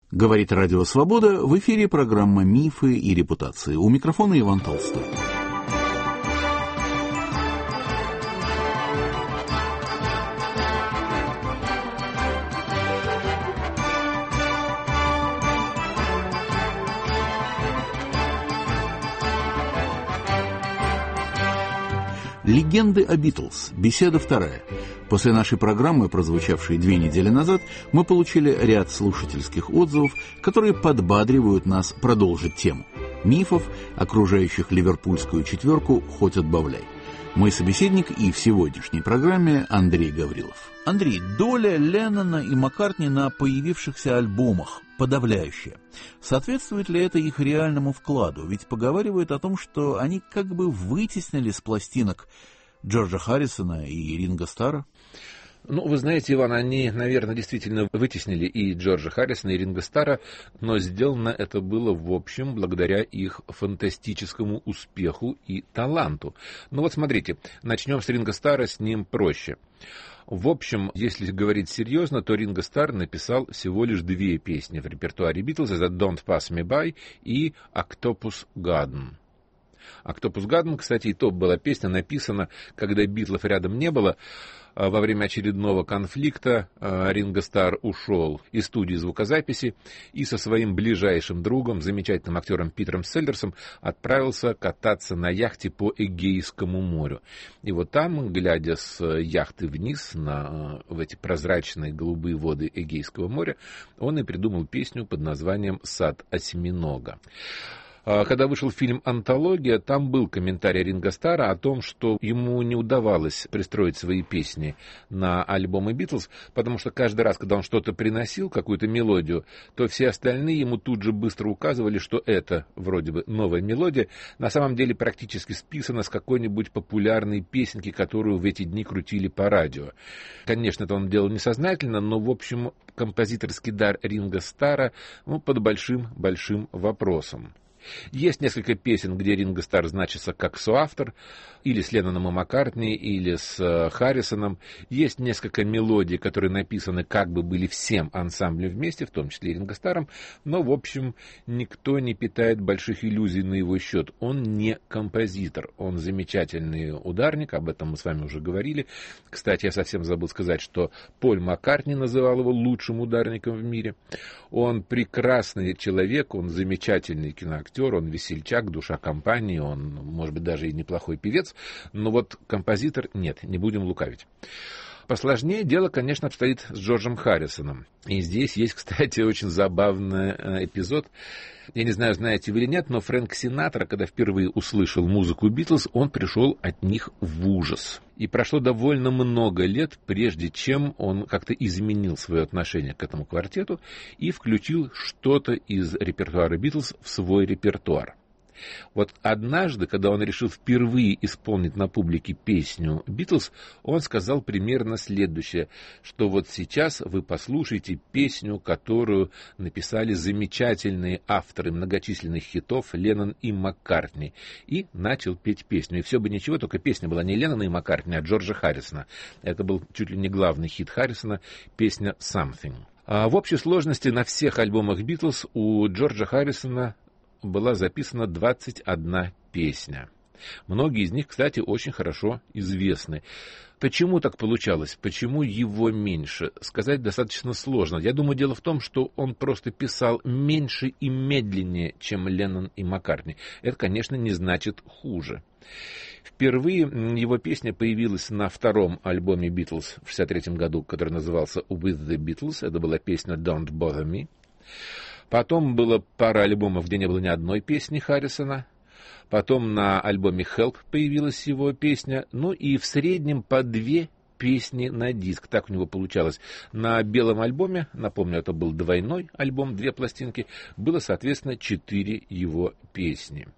Говорит Радио Свобода, в эфире программа «Мифы и репутации». У микрофона Иван Толстой. Легенды о Битлз. Беседа вторая. После нашей программы, прозвучавшей 2 недели назад, мы получили ряд слушательских отзывов, которые подбадривают нас продолжить тему. Мифов, окружающих ливерпульскую четверку, хоть отбавляй. Мой собеседник и в сегодняшней программе Андрей Гаврилов. Андрей, доля Леннона и Маккартни на появившихся альбомах подавляющая. Соответствует ли это их реальному вкладу? Ведь поговаривают о том, что они как бы вытеснили с пластинок Джорджа Харрисона и Ринго Старра. Ну, вы знаете, Иван, они, наверное, действительно вытеснили и Джорджа Харрисона, и Ринго Старра, но сделано это было, в общем, благодаря их фантастическому успеху и таланту. Ну вот смотрите, начнем с Ринго Старра, с ним проще. В общем, если говорить серьезно, то Ринго Старр написал всего лишь 2 песни в репертуаре Битлз. Это «Don't Pass Me By» и «Octopus Garden». «Octopus Garden», кстати, и то была песня, написана, когда Битлов рядом не было. Во время очередного конфликта Ринго Старр ушел из студии звукозаписи и со своим ближайшим другом, замечательным актером Питером Селлерсом, отправился кататься на яхте по Эгейскому морю. И вот там, глядя с яхты вниз в эти прозрачные голубые воды Эгейского моря, он и придумал песню под названием «Сад осьминога». Когда вышел фильм «Антология», там был комментарий Ринго Старра о том, что ему не удавалось пристроить свои песни на альбомы Битлз, потому что каждый раз, когда он что-то приносил, какую-то мелодию, то все остальные ему тут же быстро указывали, что это вроде бы новая мелодия, на самом деле практически списана с какой-нибудь популярной песенки, которую в эти дни крутили по радио. Конечно, это он делал несознательно, но, в общем, композиторский дар Ринго Старра под большим вопросом. Есть несколько песен, где Ринго Старр значится как соавтор, или с Ленноном и Маккартни, или с Харрисоном. Есть несколько мелодий, которые написаны как бы были всем ансамблем вместе, в том числе и Ринго Старром, но, в общем, никто не питает больших иллюзий на его счет. Он не композитор, он замечательный ударник, об этом мы с вами уже говорили. Кстати, я совсем забыл сказать, что Поль Маккартни называл его лучшим ударником в мире. Он прекрасный человек, он замечательный киноактер, он весельчак, душа компании, он, может быть, даже и неплохой певец, но вот композитор нет, не будем лукавить. Посложнее дело, конечно, обстоит с Джорджем Харрисоном. И здесь есть, кстати, очень забавный эпизод. Я не знаю, знаете вы или нет, но Фрэнк Синатра, когда впервые услышал музыку Битлз, он пришел от них в ужас. И прошло довольно много лет, прежде чем он как-то изменил свое отношение к этому квартету и включил что-то из репертуара Битлз в свой репертуар. Вот однажды, когда он решил впервые исполнить на публике песню «Битлз», он сказал примерно следующее, что вот сейчас вы послушаете песню, которую написали замечательные авторы многочисленных хитов Леннон и Маккартни, и начал петь песню. И все бы ничего, только песня была не Леннона и Маккартни, а Джорджа Харрисона. Это был чуть ли не главный хит Харрисона, песня «Something». В общей сложности на всех альбомах Битлз у Джорджа Харрисона была записана 21 песня. Многие из них, кстати, очень хорошо известны. Почему так получалось? Почему его меньше? Сказать достаточно сложно. Я думаю, дело в том, что он просто писал меньше и медленнее, чем Леннон и Маккартни. Это, конечно, не значит хуже. Впервые его песня появилась на 2-м альбоме Битлз в 1963 году, который назывался «With the Beatles». Это была песня «Don't Bother Me». Потом было пара альбомов, где не было ни одной песни Харрисона. Потом на альбоме «Help» появилась его песня. Ну и в среднем по 2 песни на диск. Так у него получалось. На белом альбоме, напомню, это был двойной альбом, 2 пластинки, было, соответственно, 4 его песни.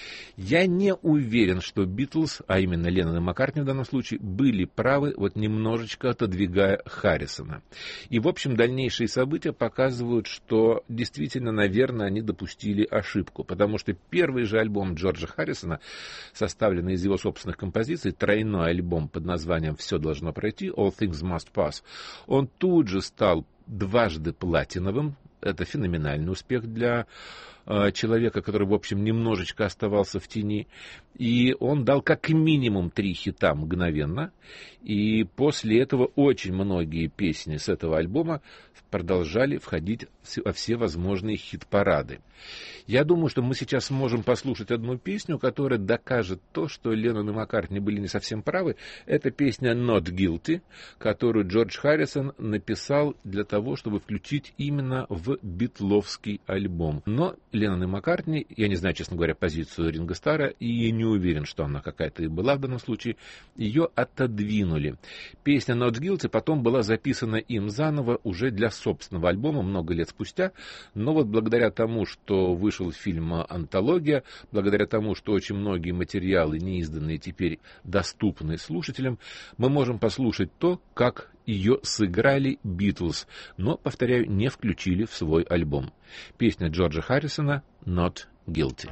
Я не уверен, что Битлз, а именно Леннон и Маккартни в данном случае, были правы, вот немножечко отодвигая Харрисона. И, в общем, дальнейшие события показывают, что действительно, наверное, они допустили ошибку, потому что первый же альбом Джорджа Харрисона, составленный из его собственных композиций, тройной альбом под названием «Все должно пройти», «All Things Must Pass», он тут же стал дважды платиновым, Это феноменальный успех для человека, который, в общем, немножечко оставался в тени. И он дал как минимум 3 хита мгновенно. И после этого очень многие песни с этого альбома продолжали входить во все возможные хит-парады. Я думаю, что мы сейчас сможем послушать одну песню, которая докажет то, что Леннон и Маккартни были не совсем правы. Это песня «Not Guilty», которую Джордж Харрисон написал для того, чтобы включить именно в битловский альбом. Но Леннон и Маккартни, я не знаю, честно говоря, позицию Ринго Старра, и не уверен, что она какая-то и была в данном случае, ее отодвинули. Песня «Not Guilty» потом была записана им заново уже для собственного альбома много лет спустя, но вот благодаря тому, что вышел фильм «Антология», благодаря тому, что очень многие материалы, неизданные, теперь доступны слушателям, мы можем послушать то, как ее сыграли Битлз, но, повторяю, не включили в свой альбом. Песня Джорджа Харрисона «Not Guilty».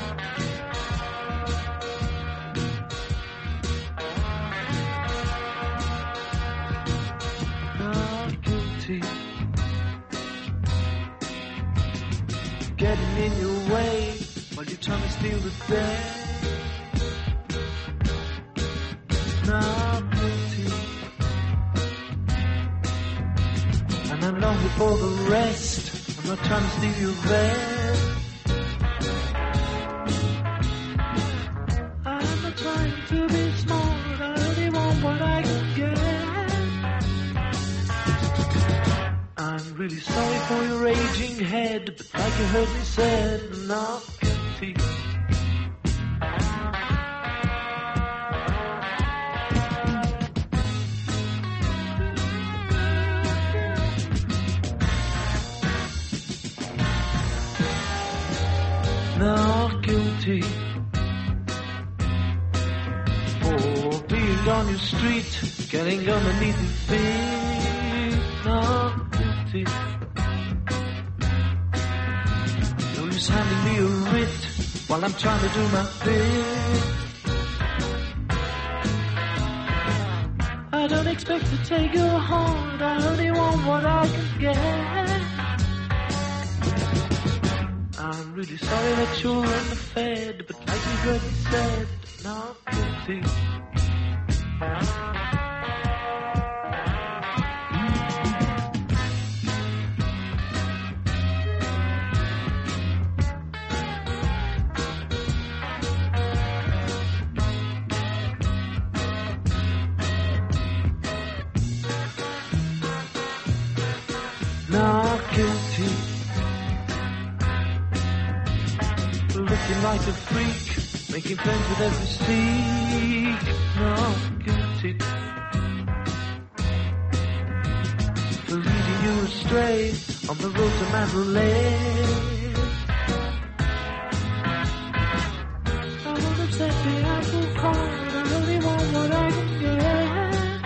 Getting in your way while you're trying to steal the day. Not guilty. And I'm not here for the rest. I'm not trying to steal your bed. I'm not trying to be smart. I only want what I can get. I'm really sorry for your raging head, but like you heard me said, I'm not guilty. Not guilty for being on your street, getting underneath your feet. Not guilty. No use handing me a writ while I'm trying to do my bit. I don't expect to take your heart, I only want what I can get. I'm really sorry that you're underfed, but like you heard me said, not guilty. Not guilty. Looking like a freak, making friends with every streak. Not guilty. For leading you astray on the road to Mandalay. I won't accept the apple card, I only want what I can get.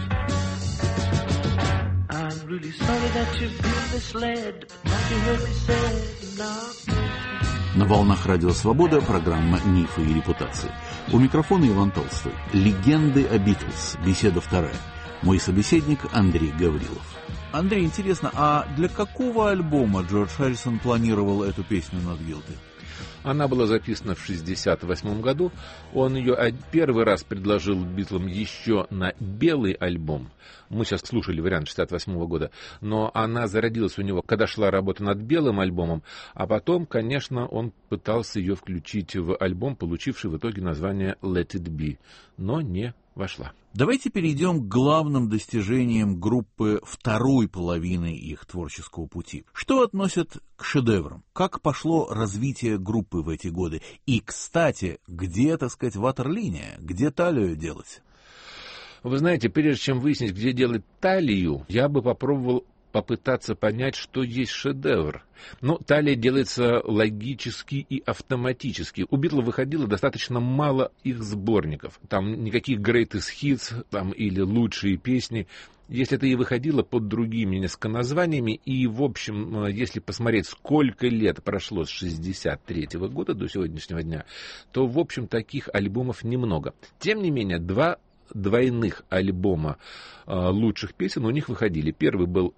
I'm really sorry that you've been misled, but like you heard me say, not guilty. На волнах Радио Свобода программа «Мифы и репутации». У микрофона Иван Толстой. Легенды о Битлз. Беседа вторая. Мой собеседник Андрей Гаврилов. Андрей, интересно, а для какого альбома Джордж Харрисон планировал эту песню «Not Guilty»? Она была записана в 1968 году. Он ее первый раз предложил Битлам еще на белый альбом. Мы сейчас слушали вариант 1968 года. Но она зародилась у него, когда шла работа над белым альбомом. А потом, конечно, он пытался ее включить в альбом, получивший в итоге название «Let It Be». Но не вошла. Давайте перейдем к главным достижениям группы второй половины их творческого пути. Что относят к шедеврам? Как пошло развитие группы в эти годы? И, кстати, где, так сказать, ватерлиния? Где талию делать? Вы знаете, прежде чем выяснить, где делать талию, я бы попытаться понять, что есть шедевр. Но талия делается логически и автоматически. У Битлов выходило достаточно мало их сборников. Там никаких greatest hits там, или лучшие песни. Если это и выходило под другими несколько названиями, и, в общем, если посмотреть, сколько лет прошло с 1963 года до сегодняшнего дня, то, в общем, таких альбомов немного. Тем не менее, два двойных альбома лучших песен у них выходили. Первый был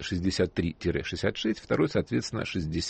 63-66, второй, соответственно,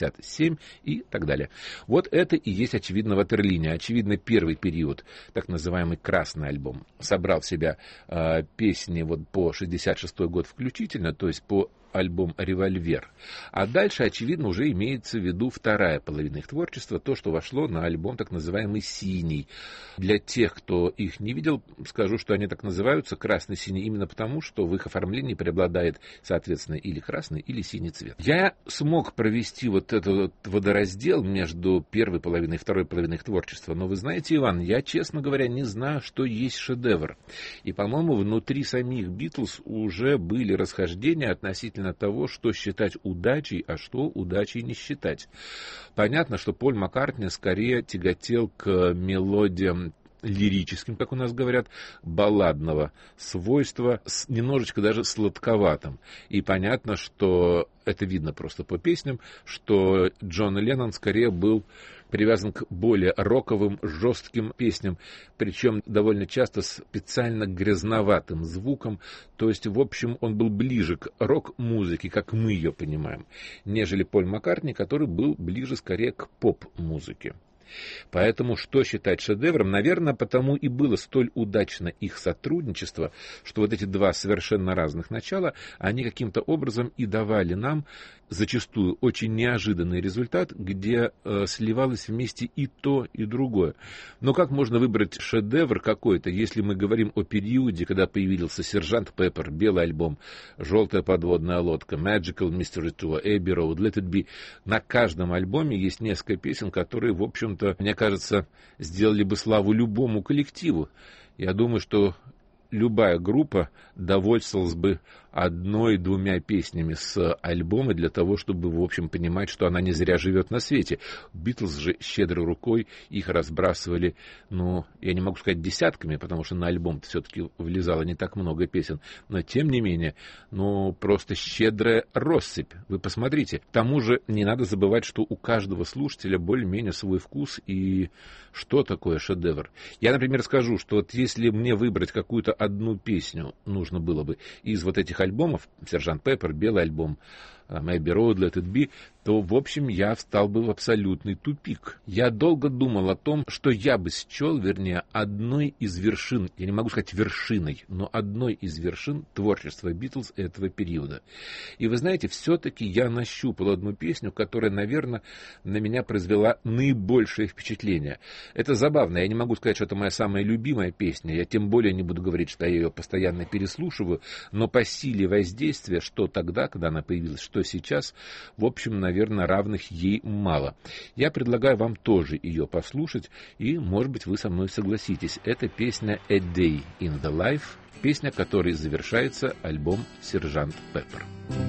67 и так далее. Вот это и есть, очевидно, ватерлиния. Очевидно, первый период, так называемый красный альбом, собрал в себя песни вот по 66 год включительно, то есть по альбом «Револьвер». А дальше, очевидно, уже имеется в виду вторая половина их творчества, то, что вошло на альбом так называемый «Синий». Для тех, кто их не видел, скажу, что они так называются «красный-синий» именно потому, что в их оформлении преобладает, соответственно, или красный, или синий цвет. Я смог провести вот этот водораздел между первой половиной и второй половиной их творчества, но вы знаете, Иван, я, честно говоря, не знаю, что есть шедевр. И, по-моему, внутри самих Битлз уже были расхождения относительно того, что считать удачей, а что удачей не считать. Понятно, что Поль Маккартни скорее тяготел к мелодиям лирическим, как у нас говорят, балладного свойства, с немножечко даже сладковатым. И понятно, что это видно просто по песням, что Джон Леннон скорее был привязан к более роковым, жестким песням, причем довольно часто специально грязноватым звуком, то есть, в общем, он был ближе к рок-музыке, как мы ее понимаем, нежели Поль Маккартни, который был ближе скорее к поп-музыке. Поэтому что считать шедевром? Наверное, потому и было столь удачно их сотрудничество, что вот эти два совершенно разных начала, они каким-то образом и давали нам зачастую очень неожиданный результат, где сливалось вместе и то, и другое. Но как можно выбрать шедевр какой-то, если мы говорим о периоде, когда появился «Сержант Пеппер», «Белый альбом», «Желтая подводная лодка», «Magical Mystery Tour», «Abbey Road», «Let It Be». На каждом альбоме есть несколько песен, которые, в общем-то, мне кажется, сделали бы славу любому коллективу. Я думаю, что любая группа довольствовалась бы одной-двумя песнями с альбома для того, чтобы, в общем, понимать, что она не зря живет на свете. Битлз же щедрой рукой их разбрасывали, ну, я не могу сказать десятками, потому что на альбом-то все-таки влезало не так много песен, но, тем не менее, ну, просто щедрая россыпь. Вы посмотрите. К тому же не надо забывать, что у каждого слушателя более-менее свой вкус и что такое шедевр. Я, например, скажу, что вот если мне выбрать какую-то одну песню нужно было бы из вот этих альбомов, «Сержант Пеппер», «Белый альбом», «Abbey Road», «Let It Be», то, в общем, я встал бы в абсолютный тупик. Я долго думал о том, что я бы счел, вернее, одной из вершин, я не могу сказать вершиной, но одной из вершин творчества Битлз этого периода. И вы знаете, все-таки я нащупал одну песню, которая, наверное, на меня произвела наибольшее впечатление. Это забавно, я не могу сказать, что это моя самая любимая песня, я тем более не буду говорить, что я ее постоянно переслушиваю, но по силе воздействия, что тогда, когда она появилась, что сейчас, в общем, наверное, равных ей мало. Я предлагаю вам тоже ее послушать, и, может быть, вы со мной согласитесь. Это песня «A Day in the Life», песня, которой завершается альбом «Сержант Пеппер».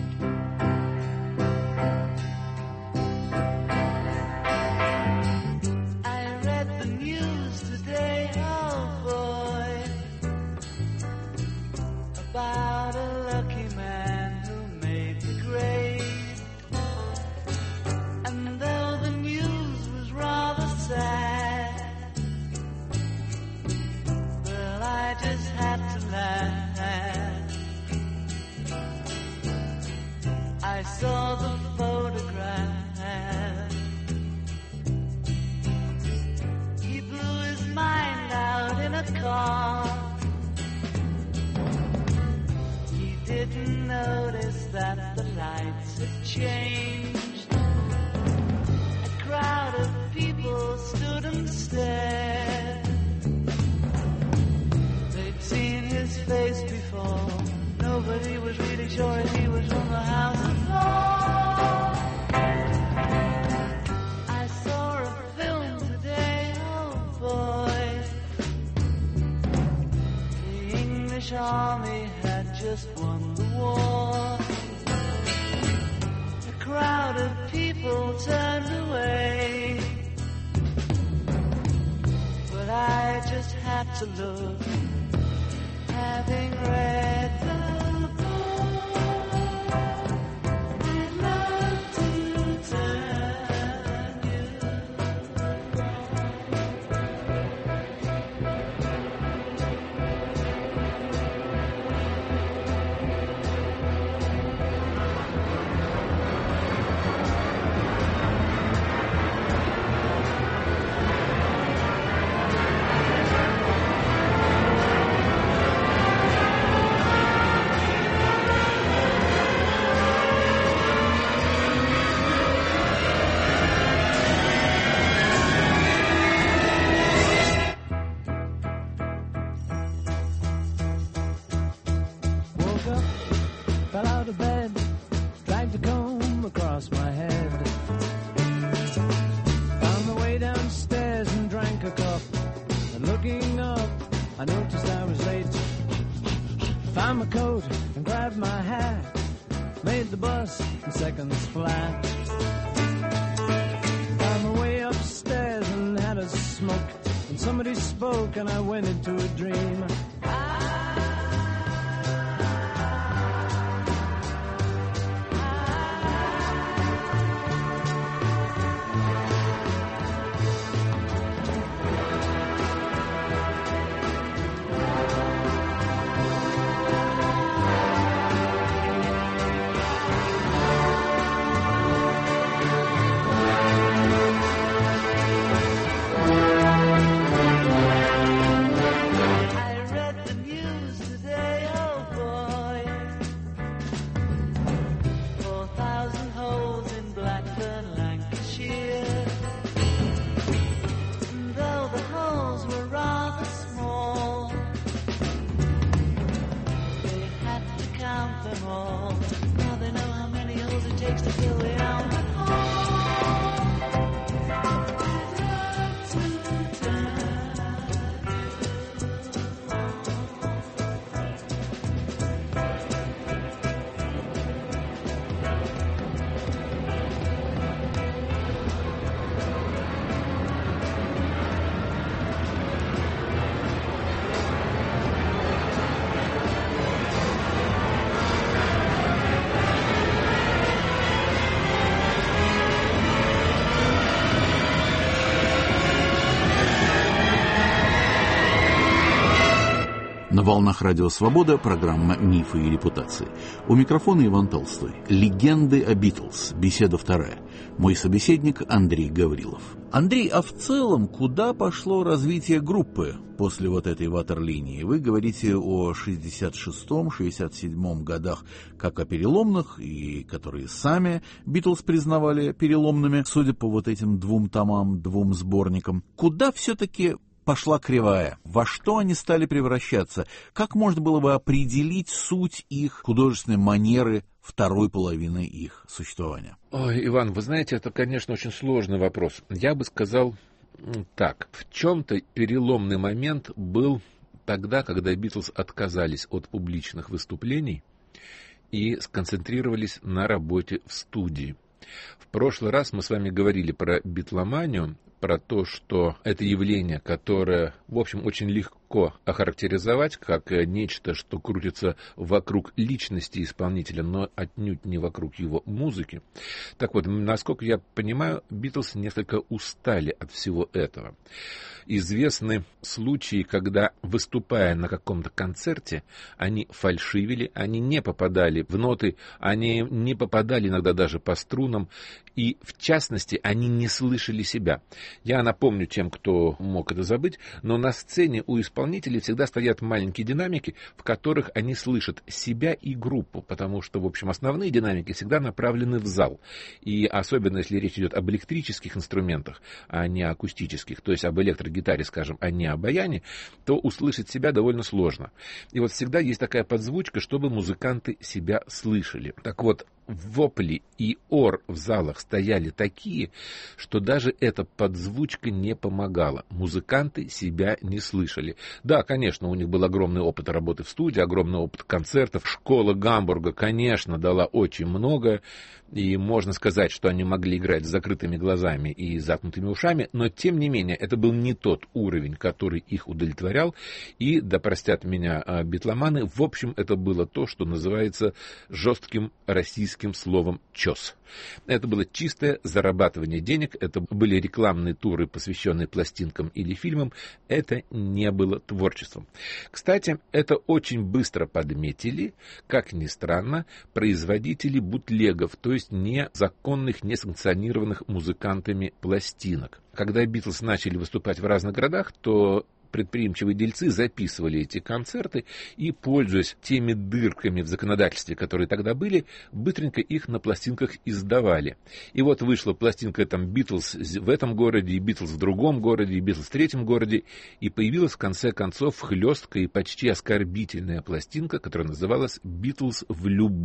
I saw the photograph. He blew his mind out in a car. He didn't notice that the lights had changed. A crowd of people stood and stared. They'd seen his face before. Nobody was really sure if he was from the house of law. I saw a film today, oh boy. The English army had just won the war. A crowd of people turned away, but I just had to look, having read the found my coat and grabbed my hat, made the bus in seconds flat. Found my way upstairs and had a smoke, and somebody spoke and I went into a dream. На волнах Радио Свобода программа «Мифы и репутации». У микрофона Иван Толстой. «Легенды о Битлз». Беседа вторая. Мой собеседник Андрей Гаврилов. Андрей, а в целом куда пошло развитие группы после вот этой ватерлинии? Вы говорите о 66-м, 67-м годах как о переломных, и которые сами Битлз признавали переломными, судя по вот этим 2 томам, 2 сборникам. Куда все-таки пошла кривая? Во что они стали превращаться? Как можно было бы определить суть их художественной манеры второй половины их существования? Ой, Иван, вы знаете, это, конечно, очень сложный вопрос. Я бы сказал так. В чем-то переломный момент был тогда, когда Битлз отказались от публичных выступлений и сконцентрировались на работе в студии. В прошлый раз мы с вами говорили про битломанию, про то, что это явление, которое, в общем, очень легко охарактеризовать как нечто, что крутится вокруг личности исполнителя, но отнюдь не вокруг его музыки. Так вот, насколько я понимаю, Битлз несколько устали от всего этого. Известны случаи, когда, выступая на каком-то концерте, они фальшивили, они не попадали в ноты, они не попадали иногда даже по струнам, и, в частности, они не слышали себя. Я напомню тем, кто мог это забыть, но на сцене у исполнителей всегда стоят маленькие динамики, в которых они слышат себя и группу, потому что, в общем, основные динамики всегда направлены в зал. И особенно, если речь идет об электрических инструментах, а не акустических, то есть об электрогитаре, скажем, а не о баяне, то услышать себя довольно сложно. И вот всегда есть такая подзвучка, чтобы музыканты себя слышали. Так вот, вопли и ор в залах стояли такие, что даже эта подзвучка не помогала. Музыканты себя не слышали. Да, конечно, у них был огромный опыт работы в студии, огромный опыт концертов. Школа Гамбурга, конечно, дала очень много. И можно сказать, что они могли играть с закрытыми глазами и заткнутыми ушами, но, тем не менее, это был не тот уровень, который их удовлетворял. И, да простят меня битломаны, в общем, это было то, что называется жестким российским словом «чес». Это было чистое зарабатывание денег, это были рекламные туры, посвященные пластинкам или фильмам, это не было творчеством. Кстати, это очень быстро подметили, как ни странно, производители бутлегов, то есть незаконных, несанкционированных музыкантами пластинок. Когда Битлз начали выступать в разных городах, то предприимчивые дельцы записывали эти концерты и, пользуясь теми дырками в законодательстве, которые тогда были, быстренько их на пластинках издавали. И вот вышла пластинка там «Битлз» в этом городе, и «Битлз» в другом городе, и «Битлз» в третьем городе, и появилась в конце концов хлесткая и почти оскорбительная пластинка, которая называлась «Битлз в любом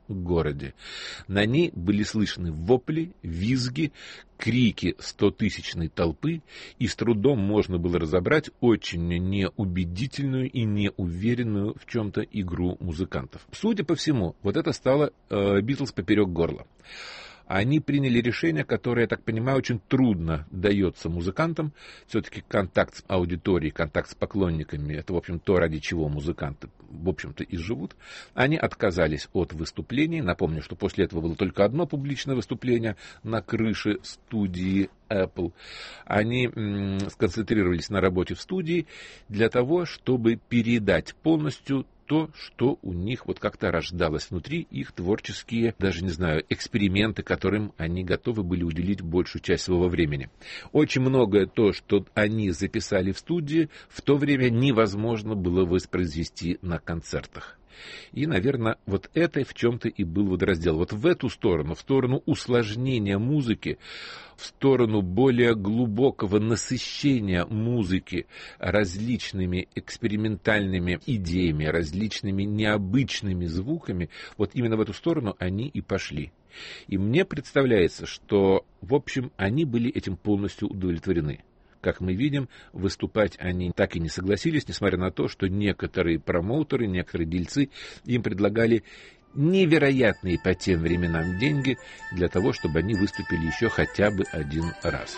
городе. На ней были слышны вопли, визги, крики 100-тысячной толпы, и с трудом можно было разобрать очень неубедительную и неуверенную в чем-то игру музыкантов. Судя по всему, вот это стало Битлз поперек горла. Они приняли решение, которое, я так понимаю, очень трудно дается музыкантам. Все-таки контакт с аудиторией, контакт с поклонниками — это, в общем, то, ради чего музыканты, в общем-то, и живут. Они отказались от выступлений. Напомню, что после этого было только одно публичное выступление на крыше студии Apple. Они сконцентрировались на работе в студии для того, чтобы передать полностью то, что у них вот как-то рождалось внутри, их творческие, даже не знаю, эксперименты, которым они готовы были уделить большую часть своего времени. Очень многое то, что они записали в студии, в то время невозможно было воспроизвести на концертах. И, наверное, вот это в чем-то и был водораздел. Вот в эту сторону, в сторону усложнения музыки, в сторону более глубокого насыщения музыки различными экспериментальными идеями, различными необычными звуками, вот именно в эту сторону они и пошли. И мне представляется, что, в общем, они были этим полностью удовлетворены. Как мы видим, выступать они так и не согласились, несмотря на то, что некоторые промоутеры, некоторые дельцы им предлагали невероятные по тем временам деньги для того, чтобы они выступили еще хотя бы один раз.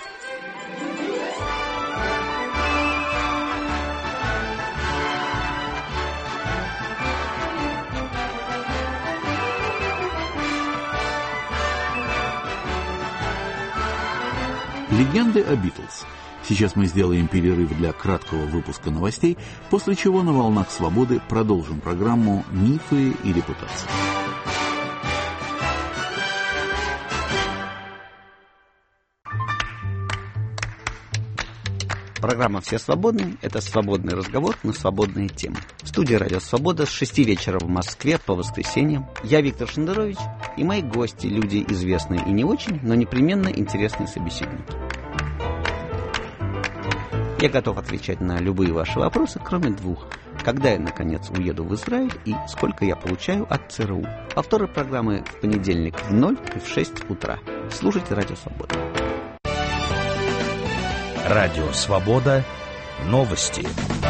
Легенды о Битлз. Сейчас мы сделаем перерыв для краткого выпуска новостей, после чего на «Волнах Свободы» продолжим программу «Мифы и репутация». Программа «Все свободны» — это свободный разговор на свободные темы. В студии «Радио Свобода» с 6 вечера в Москве по воскресеньям. Я Виктор Шендерович и мои гости, люди известные и не очень, но непременно интересные собеседники. Я готов отвечать на любые ваши вопросы, кроме двух. Когда я, наконец, уеду в Израиль и сколько я получаю от ЦРУ. Повторы программы в понедельник в 0 и в 6 утра. Слушайте «Радио Свобода». Радио Свобода. Новости.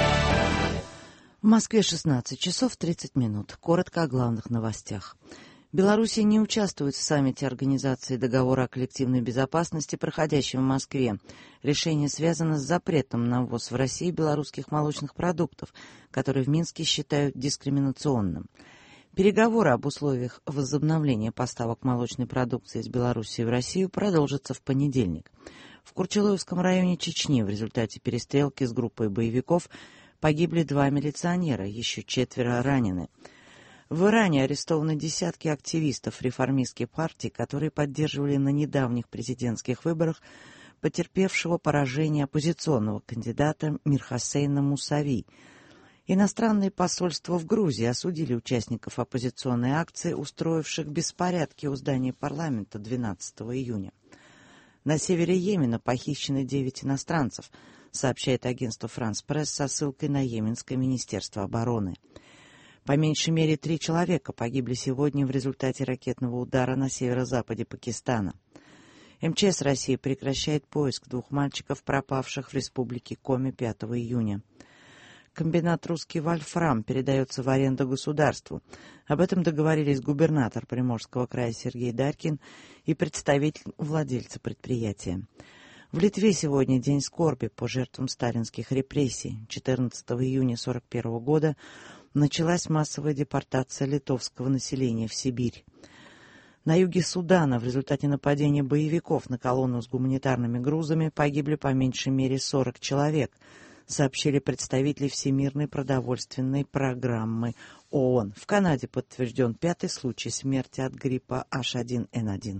В Москве 16 часов 30 минут. Коротко о главных новостях. Белоруссия не участвует в саммите Организации договора о коллективной безопасности, проходящем в Москве. Решение связано с запретом на ввоз в Россию белорусских молочных продуктов, которые в Минске считают дискриминационным. Переговоры об условиях возобновления поставок молочной продукции из Белоруссии в Россию продолжатся в понедельник. В Курчелоевском районе Чечни в результате перестрелки с группой боевиков погибли 2 милиционера, еще 4 ранены. В Иране арестованы десятки активистов реформистской партии, которые поддерживали на недавних президентских выборах потерпевшего поражение оппозиционного кандидата Мирхосейна Мусави. Иностранные посольства в Грузии осудили участников оппозиционной акции, устроивших беспорядки у здания парламента 12 июня. На севере Йемена похищены 9 иностранцев, сообщает агентство «Франс Пресс» со ссылкой на Йеменское министерство обороны. По меньшей мере 3 человека погибли сегодня в результате ракетного удара на северо-западе Пакистана. МЧС России прекращает поиск 2 мальчиков, пропавших в республике Коми 5 июня. Комбинат «Русский вольфрам» передается в аренду государству. Об этом договорились губернатор Приморского края Сергей Дарькин и представитель владельца предприятия. В Литве сегодня день скорби по жертвам сталинских репрессий. 14 июня 1941 года началась массовая депортация литовского населения в Сибирь. На юге Судана в результате нападения боевиков на колонну с гуманитарными грузами погибли по меньшей мере 40 человек, сообщили представители Всемирной продовольственной программы ООН. В Канаде подтвержден 5-й случай смерти от гриппа H1N1.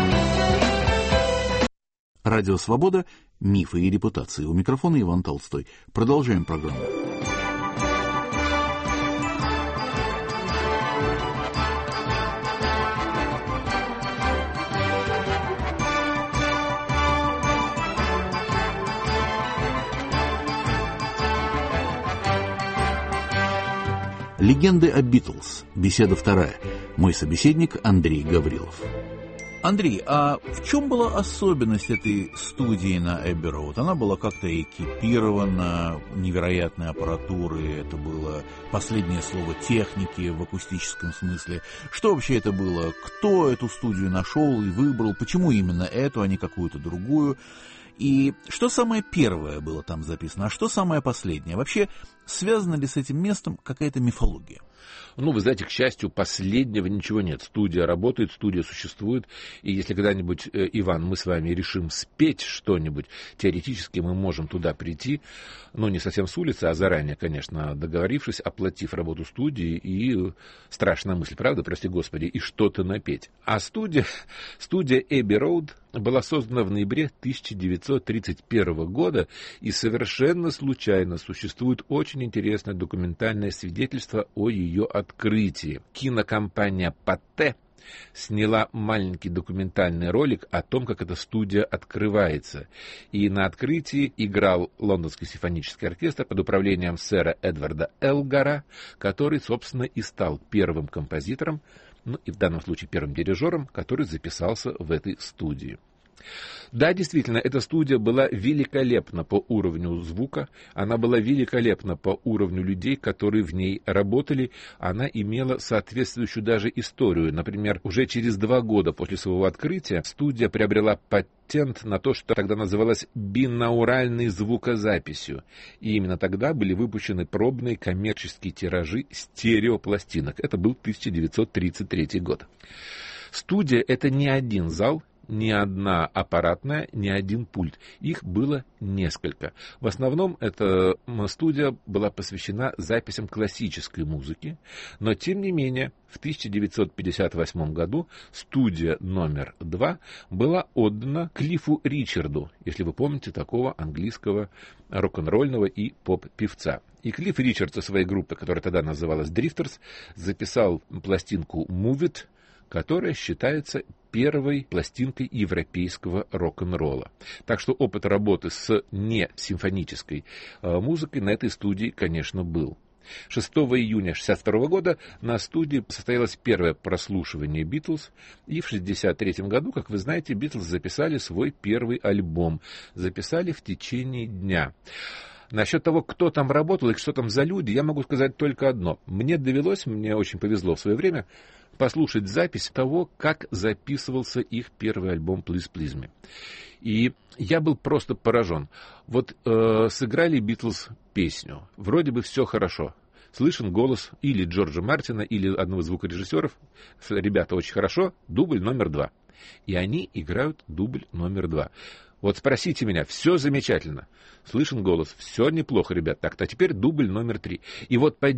Радио «Свобода». Мифы и репутации. У микрофона Иван Толстой. Продолжаем программу. Легенды о Битлз. Беседа вторая. Мой собеседник Андрей Гаврилов. Андрей, а в чем была особенность этой студии на Эбби-Роуд? Она была как-то экипирована невероятной аппаратурой, это было последнее слово техники в акустическом смысле. Что вообще это было? Кто эту студию нашел и выбрал? Почему именно эту, а не какую-то другую? И что самое первое было там записано, а что самое последнее? Вообще, связана ли с этим местом какая-то мифология? Ну, вы знаете, к счастью, последнего ничего нет. Студия работает, студия существует. И если когда-нибудь, Иван, мы с вами решим спеть что-нибудь, теоретически мы можем туда прийти, ну, не совсем с улицы, а заранее, конечно, договорившись, оплатив работу студии, и страшная мысль, правда, прости господи, и что-то напеть. А студия Эбби-Роуд была создана в ноябре 1931 года, и совершенно случайно существует очень интересное документальное свидетельство о ее открытии. Кинокомпания «Патте» сняла маленький документальный ролик о том, как эта студия открывается. И на открытии играл Лондонский симфонический оркестр под управлением сэра Эдварда Элгара, который, собственно, и стал первым композитором, ну и в данном случае первым дирижером, который записался в этой студии. Да, действительно, эта студия была великолепна по уровню звука, она была великолепна по уровню людей, которые в ней работали, она имела соответствующую даже историю. Например, уже через 2 года после своего открытия студия приобрела патент на то, что тогда называлось бинауральной звукозаписью. И именно тогда были выпущены пробные коммерческие тиражи стереопластинок. Это был 1933 год. Студия — это не один зал, ни одна аппаратная, ни один пульт. Их было несколько. В основном эта студия была посвящена записям классической музыки, но тем не менее в 1958 году студия номер 2 была отдана Клиффу Ричарду, если вы помните такого английского рок-н-ролльного и поп-певца. И Клифф Ричард со своей группой, которая тогда называлась Drifters, записал пластинку «Move It», которая считается первой пластинкой европейского рок-н-ролла. Так что опыт работы с не-симфонической музыкой на этой студии, конечно, был. 6 июня 1962 года на студии состоялось первое прослушивание «Битлз», и в 1963 году, как вы знаете, «Битлз» записали свой первый альбом. Записали в течение дня. Насчет того, кто там работал и что там за люди, я могу сказать только одно. Мне очень повезло в свое время послушать запись того, как записывался их первый альбом «Please Please Me». И я был просто поражен. Вот сыграли «Битлз» песню, вроде бы все хорошо. Слышен голос или Джорджа Мартина, или одного из звукорежиссеров. Ребята, очень хорошо, дубль номер 2. И они играют дубль номер 2. Вот спросите меня, все замечательно. Слышен голос, все неплохо, ребят. Так, а теперь дубль номер 3. И вот по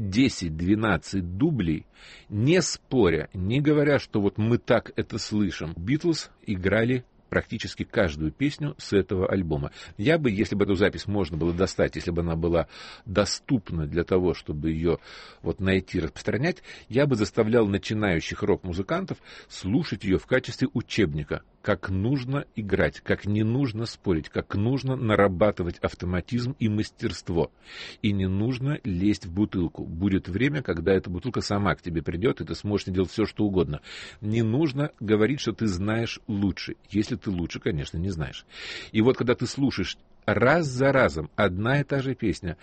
10-12 дублей, не споря, не говоря, что вот мы так это слышим, Битлз играли практически каждую песню с этого альбома. Я бы, если бы эту запись можно было достать, если бы она была доступна для того, чтобы ее вот найти, распространять, я бы заставлял начинающих рок-музыкантов слушать ее в качестве учебника, как нужно играть, как не нужно спорить, как нужно нарабатывать автоматизм и мастерство. И не нужно лезть в бутылку. Будет время, когда эта бутылка сама к тебе придет, и ты сможешь делать все, что угодно. Не нужно говорить, что ты знаешь лучше, если ты лучше, конечно, не знаешь. И вот когда ты слушаешь раз за разом одна и та же песня,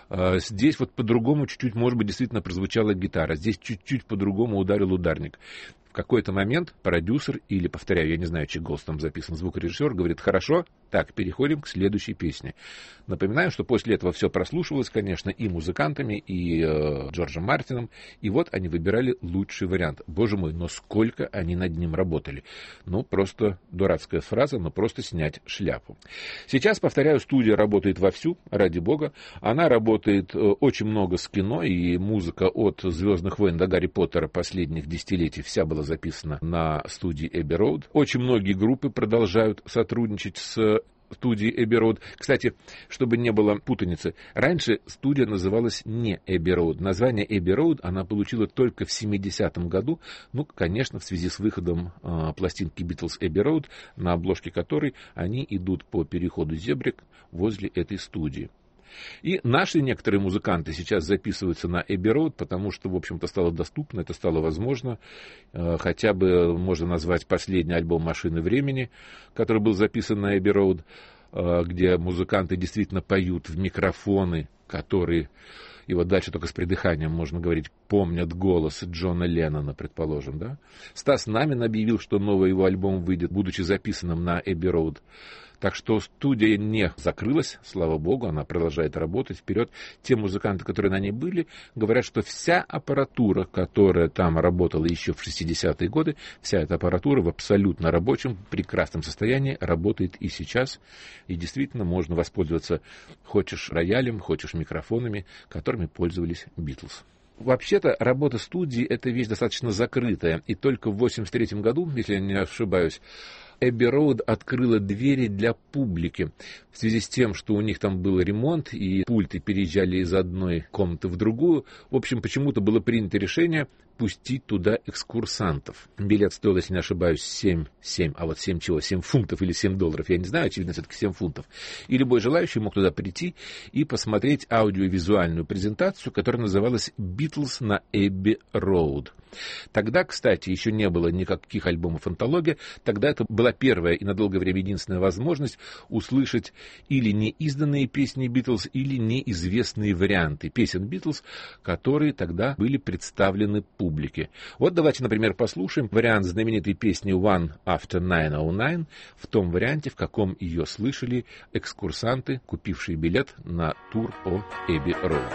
здесь вот по-другому чуть-чуть, может быть, действительно прозвучала гитара, здесь чуть-чуть по-другому ударил ударник. В какой-то момент продюсер, или, повторяю, я не знаю, чей голос там записан, звукорежиссер, говорит: хорошо, так, переходим к следующей песне. Напоминаю, что после этого все прослушивалось, конечно, и музыкантами, и Джорджем Мартином, и вот они выбирали лучший вариант. Боже мой, но сколько они над ним работали. Ну, просто дурацкая фраза, но просто снять шляпу. Сейчас, повторяю, студия работает вовсю, ради бога. Она работает очень много с кино, и музыка от «Звездных войн» до «Гарри Поттера» последних десятилетий вся была записана на студии Эбби-Роуд. Очень многие группы продолжают сотрудничать с студией Эбби-Роуд. Кстати, чтобы не было путаницы, раньше студия называлась не Эбби-Роуд. Название Эбби-Роуд она получила только в 70-м году, ну, конечно, в связи с выходом пластинки Beatles Эбби-Роуд, на обложке которой они идут по переходу зебрик возле этой студии. И наши некоторые музыканты сейчас записываются на Abbey Road, потому что, в общем-то, стало доступно, это стало возможно. Хотя бы можно назвать последний альбом «Машины времени», который был записан на Abbey Road, где музыканты действительно поют в микрофоны, которые... И вот дальше только с придыханием можно говорить, помнят голос Джона Леннона, предположим, да? Стас Намин объявил, что новый его альбом выйдет, будучи записанным на Abbey Road. Так что студия не закрылась, слава богу, она продолжает работать вперед. Те музыканты, которые на ней были, говорят, что вся аппаратура, которая там работала еще в 60-е годы, вся эта аппаратура в абсолютно рабочем, прекрасном состоянии работает и сейчас. И действительно можно воспользоваться, хочешь роялем, хочешь микрофонами, которыми пользовались Битлз. Вообще-то, работа студии — это вещь достаточно закрытая. И только в 1983 году, если я не ошибаюсь, Abbey Road открыла двери для публики в связи с тем, что у них там был ремонт, и пульты переезжали из одной комнаты в другую. В общем, почему-то было принято решение пустить туда экскурсантов. Билет стоил, если не ошибаюсь, 7 фунтов или $7, я не знаю, очевидно, все-таки 7 фунтов. И любой желающий мог туда прийти и посмотреть аудиовизуальную презентацию, которая называлась «Битлз на Abbey Road». Тогда, кстати, еще не было никаких альбомов антология, тогда это была первая и на долгое время единственная возможность услышать или неизданные песни Битлз, или неизвестные варианты песен Битлз, которые тогда были представлены публике. Вот давайте, например, послушаем вариант знаменитой песни «One After 909» в том варианте, в каком ее слышали экскурсанты, купившие билет на тур по Abbey Road.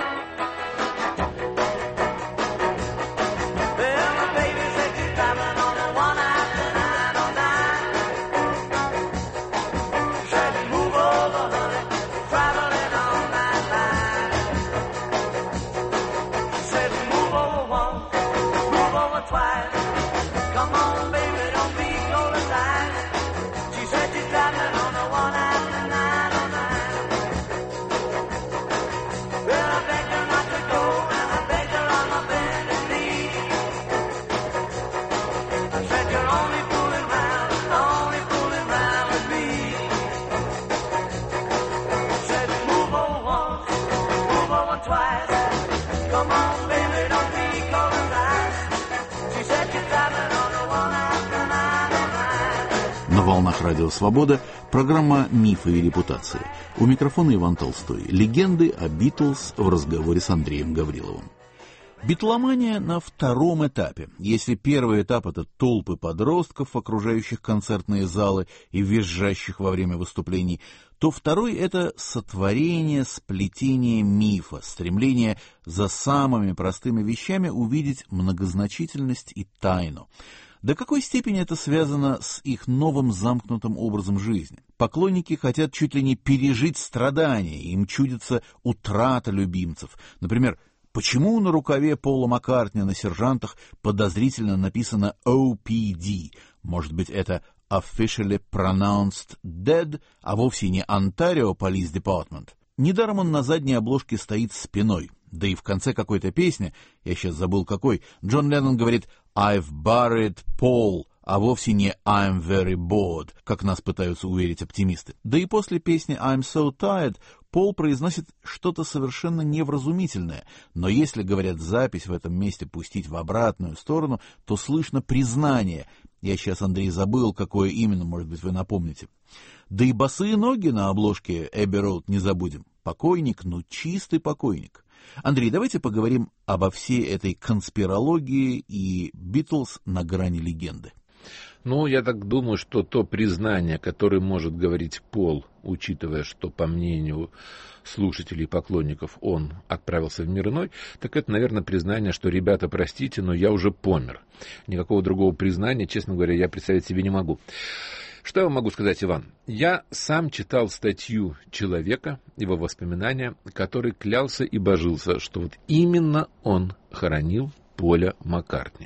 На волнах Радио Свобода программа «Мифы и репутации». У микрофона Иван Толстой. Легенды о Битлз в разговоре с Андреем Гавриловым. Битломания на втором этапе. Если первый этап — это толпы подростков, окружающих концертные залы и визжащих во время выступлений, то второй — это сотворение, сплетение мифа, стремление за самыми простыми вещами увидеть многозначительность и тайну. До какой степени это связано с их новым замкнутым образом жизни? Поклонники хотят чуть ли не пережить страдания, им чудится утрата любимцев. Например, почему на рукаве Пола Маккартни на сержантах подозрительно написано OPD? Может быть, это Officially Pronounced Dead, а вовсе не Ontario Police Department? Недаром он на задней обложке стоит спиной. Да и в конце какой-то песни, я сейчас забыл какой, Джон Леннон говорит «I've buried Paul», а вовсе не «I'm very bored», как нас пытаются уверить оптимисты. Да и после песни «I'm so tired» Пол произносит что-то совершенно невразумительное, но если, говорят, запись в этом месте пустить в обратную сторону, то слышно признание. Я сейчас, Андрей, забыл, какое именно, может быть, вы напомните. Да и босые ноги на обложке Abbey Road не забудем. Покойник, ну чистый покойник. Андрей, давайте поговорим обо всей этой конспирологии и Битлз на грани легенды. Ну, я так думаю, что то признание, которое может говорить Пол, учитывая, что, по мнению слушателей и поклонников, он отправился в мир иной, так это, наверное, признание, что, ребята, простите, но я уже помер. Никакого другого признания, честно говоря, я представить себе не могу. Что я вам могу сказать, Иван? Я сам читал статью человека, его воспоминания, который клялся и божился, что вот именно он хоронил Поля Маккартни.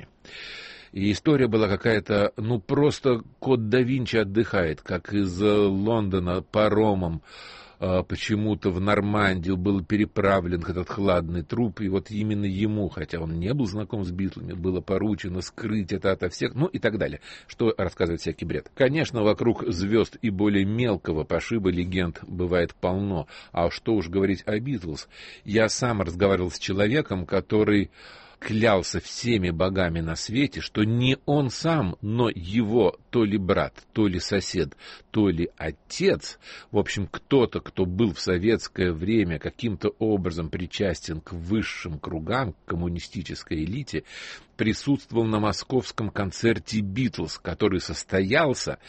И история была какая-то, ну просто код да Винчи отдыхает, как из Лондона паромом почему-то в Нормандию был переправлен этот хладный труп, и вот именно ему, хотя он не был знаком с Битлами, было поручено скрыть это ото всех, ну и так далее, что рассказывает всякий бред. Конечно, вокруг звезд и более мелкого пошиба легенд бывает полно, а что уж говорить о Битлз. Я сам разговаривал с человеком, который клялся всеми богами на свете, что не он сам, но его то ли брат, то ли сосед, то ли отец, в общем, кто-то, кто был в советское время каким-то образом причастен к высшим кругам, к коммунистической элите, присутствовал на московском концерте «Битлз», который состоялся,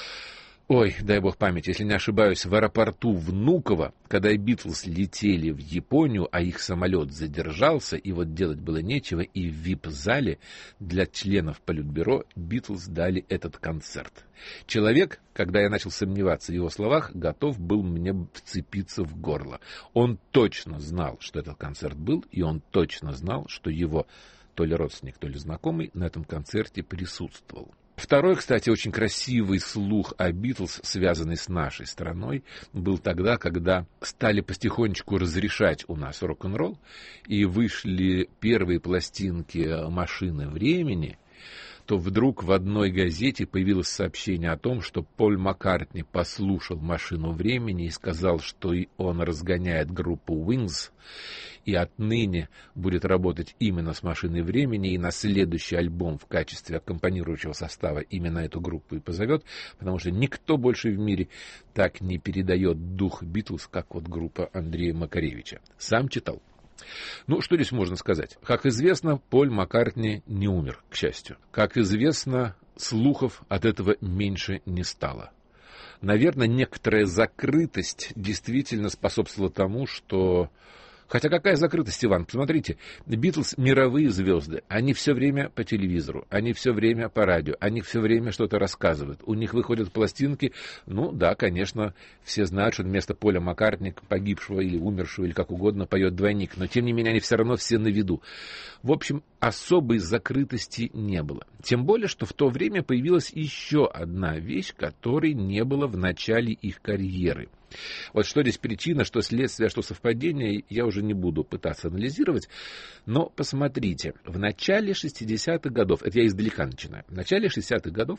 ой, дай бог памяти, если не ошибаюсь, в аэропорту Внуково, когда «Битлз» летели в Японию, а их самолет задержался, и вот делать было нечего, и в вип-зале для членов Политбюро «Битлз» дали этот концерт. Человек, когда я начал сомневаться в его словах, готов был мне вцепиться в горло. Он точно знал, что этот концерт был, и он точно знал, что его то ли родственник, то ли знакомый на этом концерте присутствовал. Второй, кстати, очень красивый слух о Битлз, связанный с нашей страной, был тогда, когда стали потихонечку разрешать у нас рок-н-ролл, и вышли первые пластинки «Машины времени», то вдруг в одной газете появилось сообщение о том, что Поль Маккартни послушал «Машину времени» и сказал, что он разгоняет группу Wings, и отныне будет работать именно с «Машиной времени», и на следующий альбом в качестве аккомпанирующего состава именно эту группу и позовет, потому что никто больше в мире так не передает дух Битлз, как вот группа Андрея Макаревича. Сам читал. Ну, что здесь можно сказать? Как известно, Поль Маккартни не умер, к счастью. Как известно, слухов от этого меньше не стало. Наверное, некоторая закрытость действительно способствовала тому, что... Хотя какая закрытость, Иван? Посмотрите, Битлз — мировые звезды. Они все время по телевизору, они все время по радио, они все время что-то рассказывают. У них выходят пластинки. Ну да, конечно, все знают, что вместо Поля Маккартни, погибшего или умершего, или как угодно, поет двойник. Но тем не менее они все равно все на виду. В общем, особой закрытости не было. Тем более, что в то время появилась еще одна вещь, которой не было в начале их карьеры. Вот что здесь причина, что следствие, что совпадение, я уже не буду пытаться анализировать, но посмотрите, в начале 60-х годов, это я издалека начинаю, в начале 60-х годов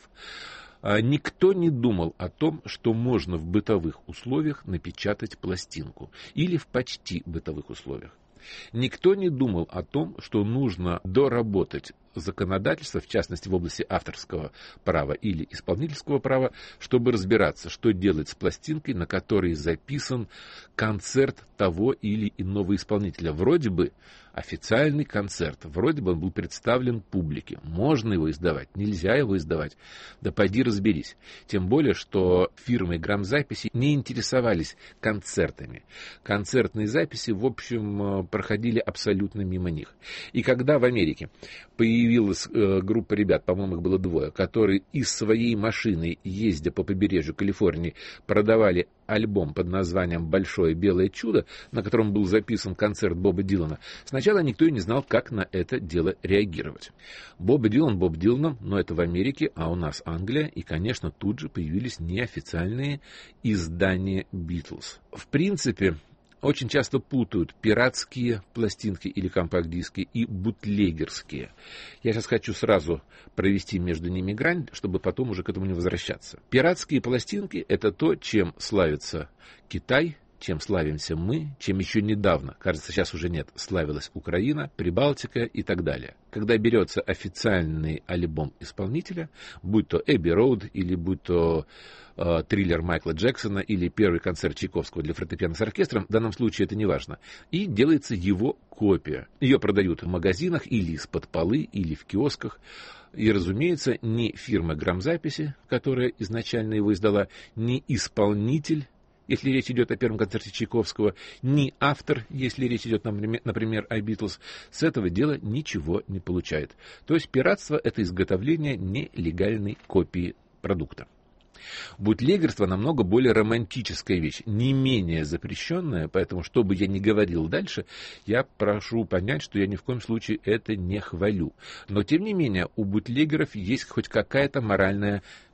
никто не думал о том, что можно в бытовых условиях напечатать пластинку, или в почти бытовых условиях. Никто не думал о том, что нужно доработать законодательство, в частности в области авторского права или исполнительского права, чтобы разбираться, что делать с пластинкой, на которой записан концерт того или иного исполнителя. Вроде бы официальный концерт, вроде бы он был представлен публике. Можно его издавать, нельзя его издавать. Да пойди разберись. Тем более, что фирмы грамзаписи не интересовались концертами. Концертные записи, в общем, проходили абсолютно мимо них. И когда в Америке появилась группа ребят, по-моему, их было двое, которые из своей машины, ездя по побережью Калифорнии, продавали альбом под названием «Большое белое чудо», на котором был записан концерт Боба Дилана, сначала никто и не знал, как на это дело реагировать. Боб Диланом, но это в Америке, а у нас Англия, и, конечно, тут же появились неофициальные издания Битлз. В принципе, очень часто путают пиратские пластинки или компакт-диски и бутлегерские. Я сейчас хочу сразу провести между ними грань, чтобы потом уже к этому не возвращаться. Пиратские пластинки — это то, чем славится Китай, чем славимся мы, чем еще недавно, кажется, сейчас уже нет, славилась Украина, Прибалтика и так далее. Когда берется официальный альбом исполнителя, будь то Эбби Роуд или будь то триллер Майкла Джексона или первый концерт Чайковского для фортепиано с оркестром, в данном случае это не важно, и делается его копия. Ее продают в магазинах или из-под полы, или в киосках. И, разумеется, ни фирма грамзаписи, которая изначально его издала, ни исполнитель, если речь идет о первом концерте Чайковского, ни автор, если речь идет, например, о Битлз, с этого дела ничего не получает. То есть пиратство — это изготовление нелегальной копии продукта. Бутлегерство намного более романтическая вещь, не менее запрещенная, поэтому, что бы я ни говорил дальше, я прошу понять, что я ни в коем случае это не хвалю. Но, тем не менее, у бутлегеров есть хоть какая-то моральная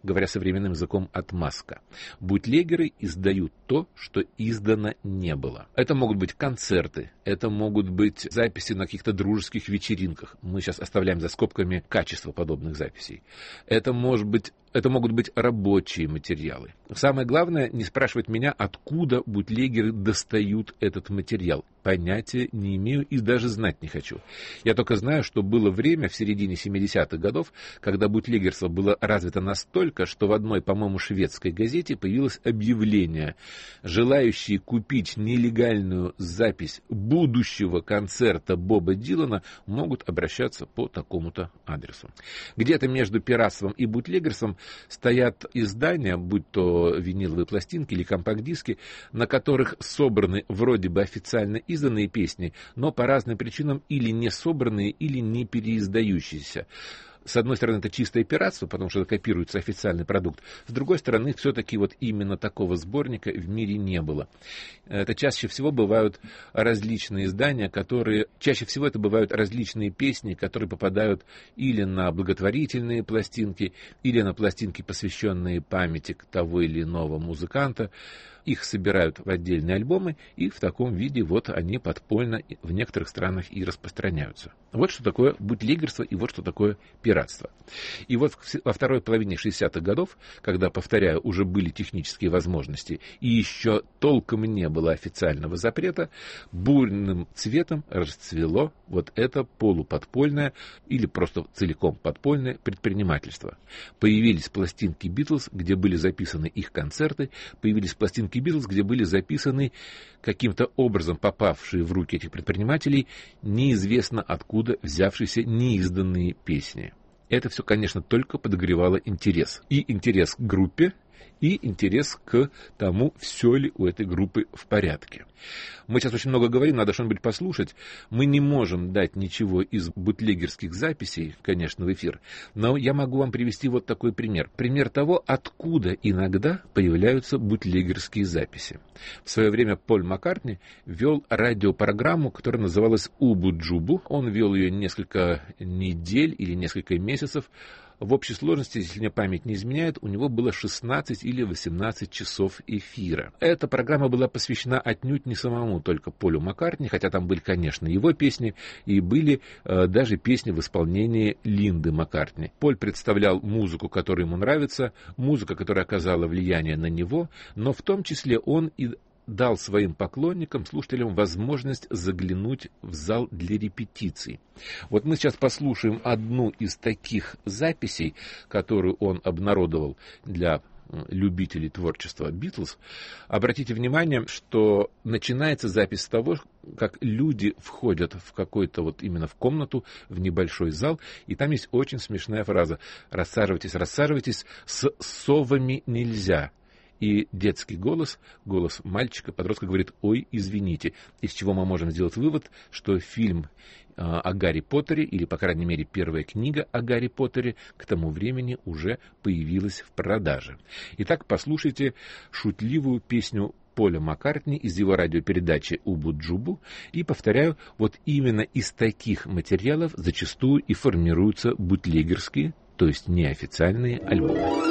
говоря современным языком, отмазка. Бутлегеры издают то, что издано не было. Это могут быть концерты, это могут быть записи на каких-то дружеских вечеринках. Мы сейчас оставляем за скобками качество подобных записей. Это могут быть рабочие материалы. Самое главное, не спрашивать меня, откуда бутлегеры достают этот материал. Понятия не имею и даже знать не хочу. Я только знаю, что было время в середине 70-х годов, когда бутлегерство было развито настолько, что в одной, по-моему, шведской газете появилось объявление: желающие купить нелегальную запись будущего концерта Боба Дилана могут обращаться по такому-то адресу. Где-то между пиратством и бутлегерством стоят издания, будь то виниловые пластинки или компакт-диски, на которых собраны вроде бы официально изданные песни, но по разным причинам или не собранные, или не переиздающиеся. С одной стороны, это чистое пиратство, потому что копируется официальный продукт. С другой стороны, все-таки вот именно такого сборника в мире не было. Это чаще всего бывают различные издания, чаще всего это бывают различные песни, которые попадают или на благотворительные пластинки, или на пластинки, посвященные памяти того или иного музыканта. Их собирают в отдельные альбомы, и в таком виде вот они подпольно в некоторых странах и распространяются. Вот что такое бутлегерство и вот что такое пиратство. И вот во второй половине 60-х годов, когда, повторяю, уже были технические возможности и еще толком не было официального запрета, бурным цветом расцвело вот это полуподпольное или просто целиком подпольное предпринимательство. Появились пластинки Битлз, где были записаны их концерты, появились пластинки Битлз, где были записаны каким-то образом попавшие в руки этих предпринимателей неизвестно откуда взявшиеся неизданные песни. Это все, конечно, только подогревало интерес. И интерес к группе, и интерес к тому, все ли у этой группы в порядке. Мы сейчас очень много говорим, надо что-нибудь послушать. Мы не можем дать ничего из бутлегерских записей, конечно, в эфир, но я могу вам привести вот такой пример. Пример того, откуда иногда появляются бутлегерские записи. В свое время Поль Маккартни вел радиопрограмму, которая называлась «Убу-Джубу». Он вел ее несколько недель или несколько месяцев. В общей сложности, если мне память не изменяет, у него было 16 или 18 часов эфира. Эта программа была посвящена отнюдь не самому только Полю Маккартни, хотя там были, конечно, его песни, и были даже песни в исполнении Линды Маккартни. Поль представлял музыку, которая ему нравится, музыка, которая оказала влияние на него, но в том числе он и дал своим поклонникам, слушателям возможность заглянуть в зал для репетиций. Вот мы сейчас послушаем одну из таких записей, которую он обнародовал для любителей творчества Битлз. Обратите внимание, что начинается запись с того, как люди входят в какой-то вот именно в комнату, в небольшой зал, и там есть очень смешная фраза: «Рассаживайтесь, рассаживайтесь, с совами нельзя». И детский голос мальчика, подростка говорит: «Ой, извините». Из чего мы можем сделать вывод, что фильм о Гарри Поттере, или, по крайней мере, первая книга о Гарри Поттере, к тому времени уже появилась в продаже. Итак, послушайте шутливую песню Поля Маккартни из его радиопередачи «Убу-Джубу». И, повторяю, вот именно из таких материалов зачастую и формируются бутлегерские, то есть неофициальные альбомы.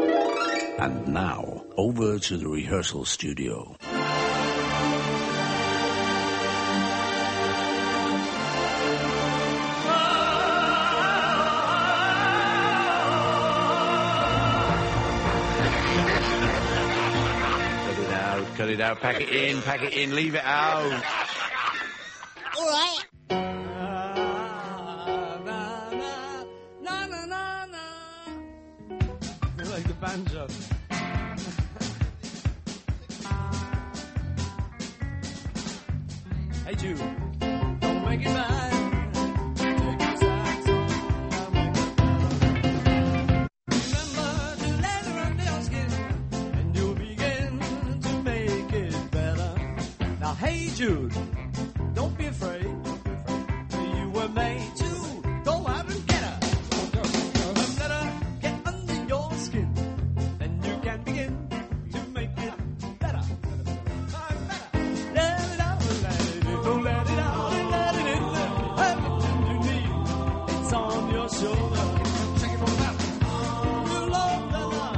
And now, over to the rehearsal studio. Cut it out, pack it in, leave it out. All right. Like the banjo. Hey Jude, don't make it right. Take your saxophone and make it better. Remember to let it under your skin, and you'll begin to make it better. Now, hey Jude, don't be afraid. You were made to go out and get her. Let her get under your skin, and you can begin to make it better. Let it out, don't let it out, and let it in. Everything you need, it's on your shoulder. Check it from that. You love the love.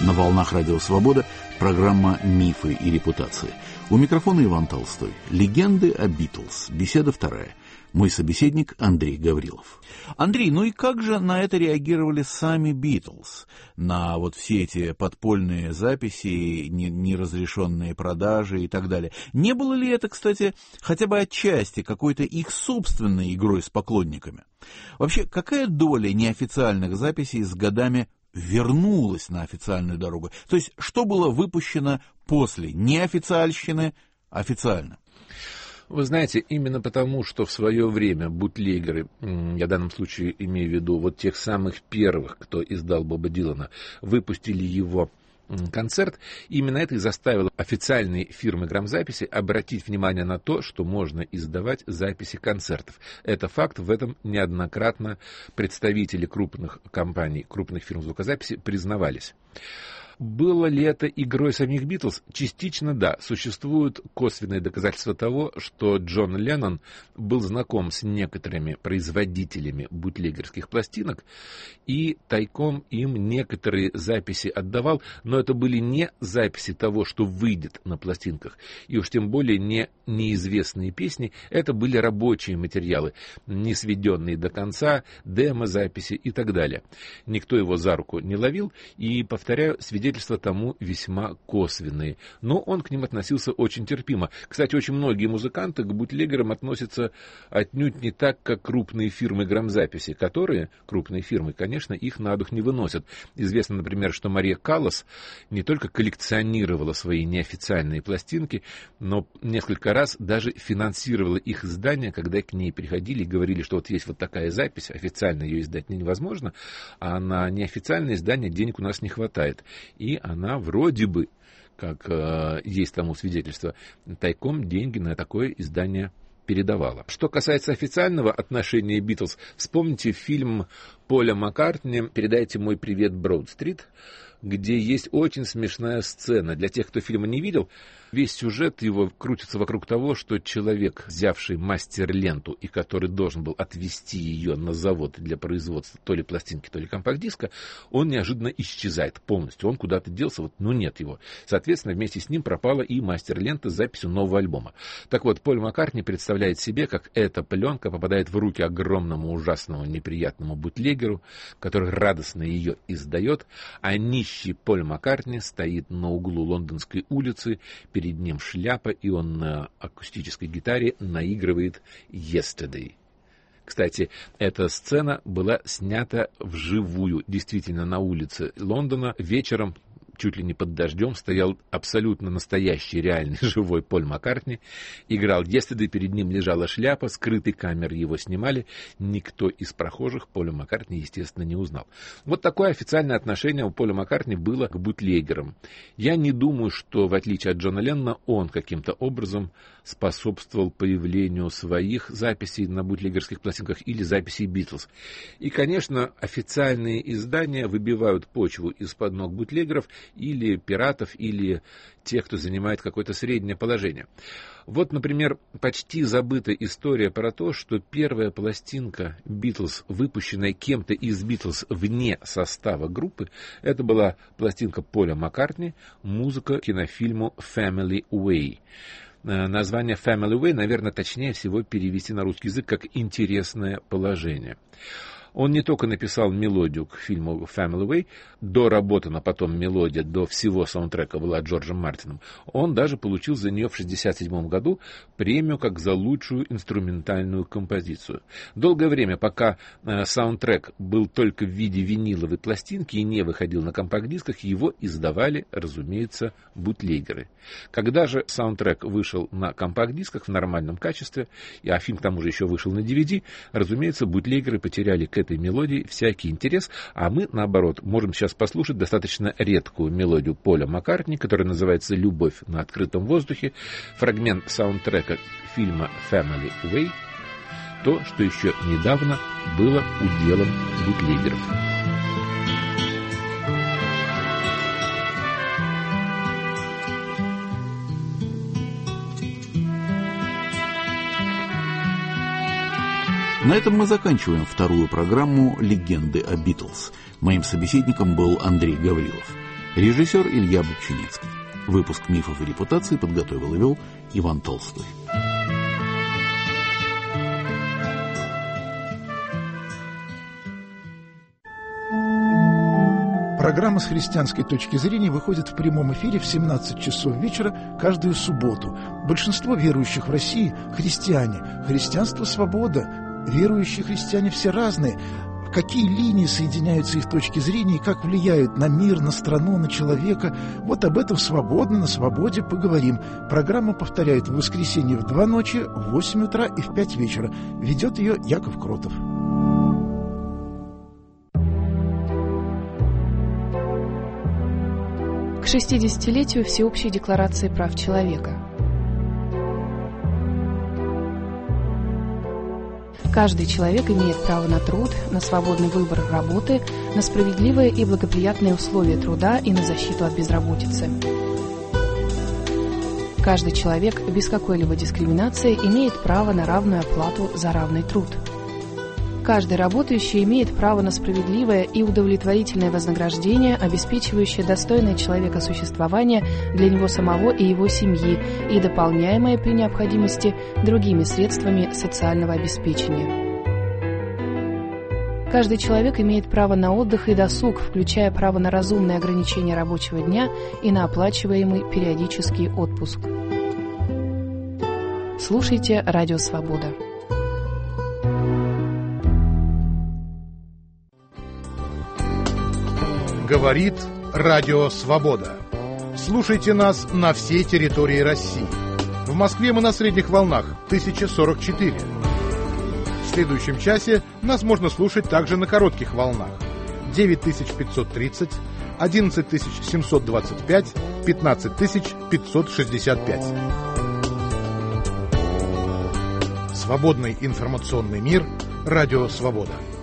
На волнах Радио Свобода программа «Мифы и репутации». У микрофона Иван Толстой. Легенды о Битлз. Беседа вторая. Мой собеседник Андрей Гаврилов. Андрей, ну и как же на это реагировали сами Битлз? На вот все эти подпольные записи, неразрешенные продажи и так далее. Не было ли это, кстати, хотя бы отчасти какой-то их собственной игрой с поклонниками? Вообще, какая доля неофициальных записей с годами вернулась на официальную дорогу? То есть, что было выпущено после неофициальщины официально? Вы знаете, именно потому, что в свое время бутлегеры, я в данном случае имею в виду вот тех самых первых, кто издал Боба Дилана, выпустили его концерт, именно это и заставило официальные фирмы грамзаписи обратить внимание на то, что можно издавать записи концертов. Это факт, в этом неоднократно представители крупных компаний, крупных фирм звукозаписи признавались. Было ли это игрой самих Битлз? Частично да. Существуют косвенные доказательства того, что Джон Леннон был знаком с некоторыми производителями бутлегерских пластинок и тайком им некоторые записи отдавал, но это были не записи того, что выйдет на пластинках, и уж тем более не неизвестные песни, это были рабочие материалы, не сведенные до конца, демо-записи и так далее. Никто его за руку не ловил, и, повторяю, свидетельства тому весьма косвенные, но он к ним относился очень терпимо. Кстати, очень многие музыканты к бутлегерам относятся отнюдь не так, как крупные фирмы грамзаписи, которые, крупные фирмы, конечно, их на дух не выносят. Известно, например, что Мария Каллас не только коллекционировала свои неофициальные пластинки, но несколько раз даже финансировала их издание, когда к ней приходили и говорили, что вот есть вот такая запись, официально ее издать невозможно, а на неофициальное издание денег у нас не хватает. И она вроде бы, как есть тому свидетельство, тайком деньги на такое издание передавала. Что касается официального отношения Битлз, вспомните фильм Поля Маккартни «Передайте мой привет, Броуд-стрит», где есть очень смешная сцена. Для тех, кто фильма не видел, весь сюжет его крутится вокруг того, что человек, взявший мастер-ленту и который должен был отвезти ее на завод для производства то ли пластинки, то ли компакт-диска, он неожиданно исчезает полностью. Он куда-то делся, вот, ну нет его. Соответственно, вместе с ним пропала и мастер-лента с записью нового альбома. Так вот, Поль Маккартни представляет себе, как эта пленка попадает в руки огромному, ужасному, неприятному бутлегеру, который радостно ее издает, а нищий Поль Маккартни стоит на углу Лондонской улицы, перед ним шляпа, и он на акустической гитаре наигрывает «Yesterday». Кстати, эта сцена была снята вживую, действительно, на улице Лондона вечером. Чуть ли не под дождем стоял абсолютно настоящий, реальный, живой Поль Маккартни. Играл «Yesterday», перед ним лежала шляпа, скрытой камерой его снимали. Никто из прохожих Поля Маккартни, естественно, не узнал. Вот такое официальное отношение у Поля Маккартни было к бутлегерам. Я не думаю, что, в отличие от Джона Леннона, он каким-то образом способствовал появлению своих записей на бутлегерских пластинках или записей Битлз. И, конечно, официальные издания выбивают почву из-под ног бутлегеров или пиратов, или тех, кто занимает какое-то среднее положение. Вот, например, почти забытая история про то, что первая пластинка Битлз, выпущенная кем-то из Битлз вне состава группы, это была пластинка Поля Маккартни, музыка к кинофильму «Family Way». Название «Family Way», наверное, точнее всего перевести на русский язык как «интересное положение». Он не только написал мелодию к фильму «Family Way», доработана потом мелодия до всего саундтрека была Джорджем Мартином, он даже получил за нее в 1967 году премию как за лучшую инструментальную композицию. Долгое время, пока саундтрек был только в виде виниловой пластинки и не выходил на компакт-дисках, его издавали, разумеется, бутлегеры. Когда же саундтрек вышел на компакт-дисках в нормальном качестве, а фильм к тому же еще вышел на DVD, разумеется, бутлегеры потеряли к этой мелодии всякий интерес, а мы, наоборот, можем сейчас послушать достаточно редкую мелодию Поля Маккартни, которая называется «Любовь на открытом воздухе», фрагмент саундтрека фильма «Family Way», то, что еще недавно было уделом бутлегеров. На этом мы заканчиваем вторую программу «Легенды о Битлз». Моим собеседником был Андрей Гаврилов. Режиссер Илья Бубчинецкий. Выпуск «Мифов и репутаций» подготовил и вел Иван Толстой. Программа «С христианской точки зрения» выходит в прямом эфире в 17 часов вечера каждую субботу. Большинство верующих в России – христиане. Христианство – свобода. Верующие христиане все разные. Какие линии соединяются их точки зрения и как влияют на мир, на страну, на человека – вот об этом свободно, на свободе поговорим. Программа повторяет в воскресенье в 2 ночи, в 8 утра и в 5 вечера. Ведет ее Яков Кротов. К 60-летию Всеобщей декларации прав человека. Каждый человек имеет право на труд, на свободный выбор работы, на справедливые и благоприятные условия труда и на защиту от безработицы. Каждый человек без какой-либо дискриминации имеет право на равную оплату за равный труд. Каждый работающий имеет право на справедливое и удовлетворительное вознаграждение, обеспечивающее достойное человека существование для него самого и его семьи и дополняемое при необходимости другими средствами социального обеспечения. Каждый человек имеет право на отдых и досуг, включая право на разумное ограничение рабочего дня и на оплачиваемый периодический отпуск. Слушайте «Радио Свобода». Говорит Радио Свобода. Слушайте нас на всей территории России. В Москве мы на средних волнах 1044. В следующем часе нас можно слушать также на коротких волнах 9530, 11725, 15565. Свободный информационный мир. Радио Свобода.